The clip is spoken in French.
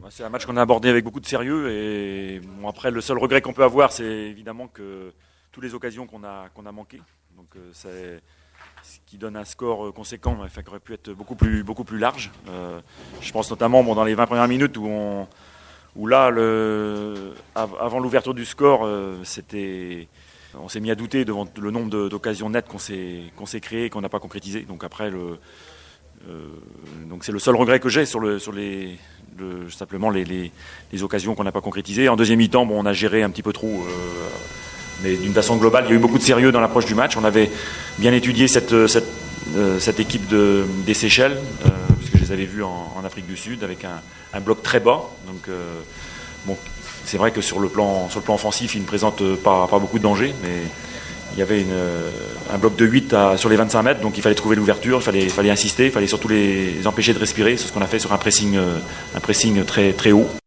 C'est un match qu'on a abordé avec beaucoup de sérieux et bon, après le seul regret qu'on peut avoir, c'est évidemment que toutes les occasions qu'on a manquées. Donc c'est ce qui donne un score conséquent, enfin, qui aurait pu être beaucoup plus large. Je pense notamment dans les 20 premières minutes où là, avant l'ouverture du score, on s'est mis à douter devant le nombre d'occasions nettes qu'on s'est créées et qu'on n'a pas concrétisées. Donc après, donc c'est le seul regret que j'ai sur simplement les occasions qu'on n'a pas concrétisées. En deuxième mi-temps, on a géré un petit peu trop, mais d'une façon globale, il y a eu beaucoup de sérieux dans l'approche du match. On avait bien étudié cette équipe des Seychelles, puisque je les avais vus en Afrique du Sud, avec un bloc très bas. Donc, c'est vrai que sur le plan offensif, il ne présente pas beaucoup de danger, mais il y avait un bloc de 8 sur les 25 mètres, donc il fallait trouver l'ouverture, il fallait insister, il fallait surtout les empêcher de respirer. C'est ce qu'on a fait sur un pressing très, très haut.